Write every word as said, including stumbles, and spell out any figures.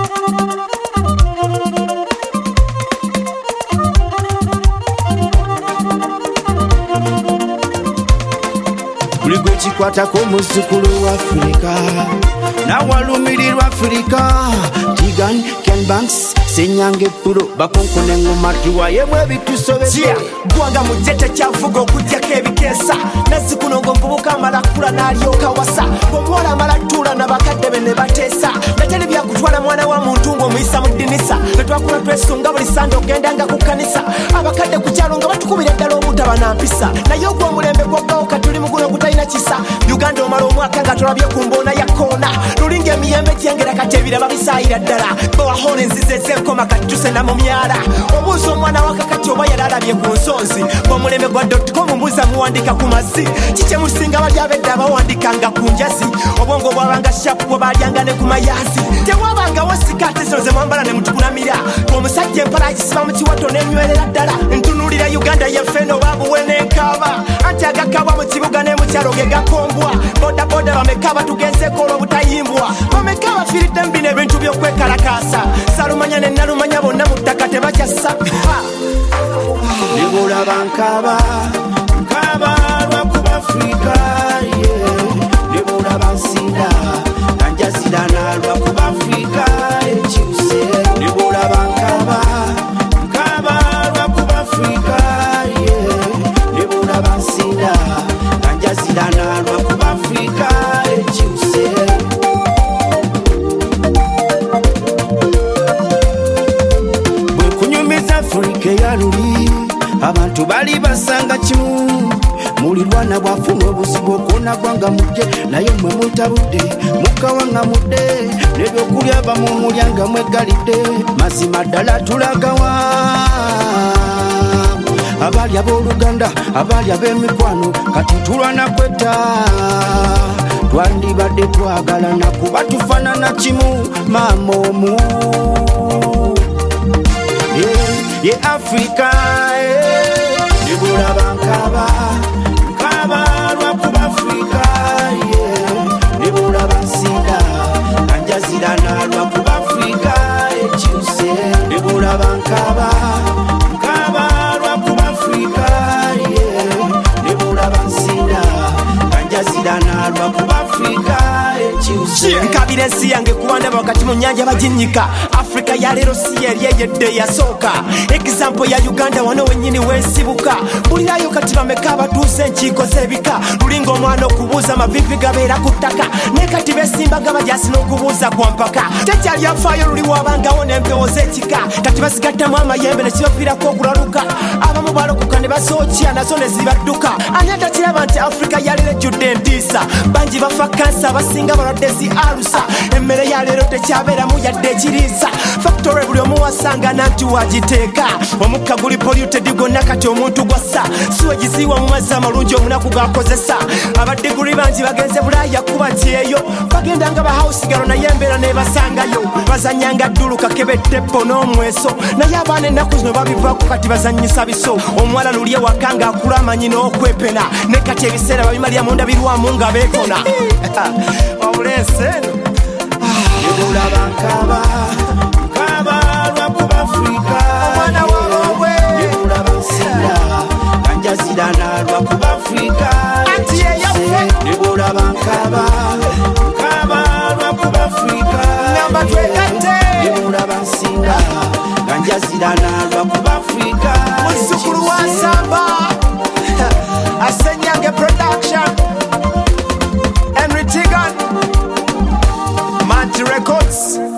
buli gwe kikwatako muzzukulu wa Afrika nawalumirirwa Afrika Tigan Ken Banks Senyange Puro bakonkone ngoma tuwayemu ebitusobedde gwanga mujete kyavuga okujjako ebikeesa nazikuno mvubuka amala kula n'alyoka wasa omwana amala tuula n'abakadde be ne bateesa nateri byakutwala mwana wa muntu ng'omuyisa mu ddinisa betwakula twesunga buli sande ogendanga ku kkanisa abakadde ku kyalo nga batukubira ddala obutaba na mpisa naye ogw'omulembe gwoggawo katuli muguno gutalina kisa Uganda omala omwaka nga tolabye ku mboona ya koona lulinga emiyembe gyengera kati ebiraba bisaayira ddala bawahola enzize ez'enkoma kati tusena mu myala obuuza omwana wakakati oba yali alabye ku nsonzi bw'omulembe gwa dotcom mbuuza muwandika ku mazzi kikyemusinga bali abedda bawandikanga ku njazi obwongo bwabanga shapu bwe balyanga ne ku mayazi tewabangawo sikaati zino ze mwambala ne mutukulamira omusajja empala agisiba mu kiwato n'enywerera ddala ntunuulira Uganda yeffeno babuwe n'enkaaba anti agakabwa mu kibuga ne mu kyalo ge gakombwa bodaboda bameka batugenzeeko olw'obutayimbwa bameka bafiiridde mu bino ebintu by'okwekalakaasa salumanya ne nalumanya bonna mu ttaka tebakyassa nebulaba nkaba nkaba lwakuba Afrika nebulaba nsinda kanjazira nalwakuba Afrika ekyuse nebulaba nkaba nkaba lwakuba Afrika nebulaba nsinda kanjazira nalwakuba Afrika ekyuse bwekunyumiza Afrika eyaluli abantu bali basanga kimu mulirwana bwafuna obuzibu okona gwanga mujje naye mwe mutabudde mukawanga mudde nebyokulya bamumulyanga mwegalidde mazima ddala tulagawa abali ab'oluganda abali ab'emikwano kati tulwana kwetta twandibadde twagalana kuba tufaanana kimu maama omu ye Afrika nebulaba nkaba nkaba lwakuba Afrika nebulaba nsinda kanjazira nalwakuba Afrika ekyuse nebulaba nkaba nkaba lwakuba Afrika nebulaba nsinda kanjazira nalwakuba Afrika ekyuse nkabira ensi yange kuwandaba wakati mu nnyanja baginnyika Afrika ya leero si yeri eyedde yasooka example ya Uganda wano wennyini wensibuka bulirayo kati bameka abatuusa enkiiko z'ebika lulinga omwana okubuuza amavivi gabeera ku ttaka naye kati besimbaga bajasi n'okubuuza kwa mpaka tekyali afaayo luli wabangawo n'empewo z'ekika kati basigattamu amayembe ne kibaviirako okulaluka abamu balokoka ne basookya nazo ne zibadduka ani atakiraba nti Afrika ya leero ejjudde entiisa bangi bafa kansa abasinga balwadde zi alusa emmere ya leero tekyabeeramu yadde ekiriisa factory buli omu wasangana nti wagiteeka omukka guli polluted gwonna kati omuntu gwassa siwegiziwa mu mazzi amalungi omunaku gakozesa abadiguli bangi bagenze bulaaya kuba nti eyo bagendanga bahausigalo naye embeera nebasangayo bazanyanga ddulu kakebeddepo n'omweso naye abaana ennaku zino babivaako kati bazanyisa biso omuwala luli ewaka nga akula amanyi n'okwepena ne kati ebiseera babimalira munda birwamu nga beekona obulensi eno nebulaba nkaba nkaba lwakuba Afrika omwana waabwe nebulaba nsinda kanjazira nalwakuba Afrika anti yeyaffe nebulaba nkaba nkaba lwakuba Afrika ngamba twegatte nebulaba nsinda kanjazira nalwakuba Afrika muzzukulu wa Nsamba Asenyange production Henry Tigan Manti Records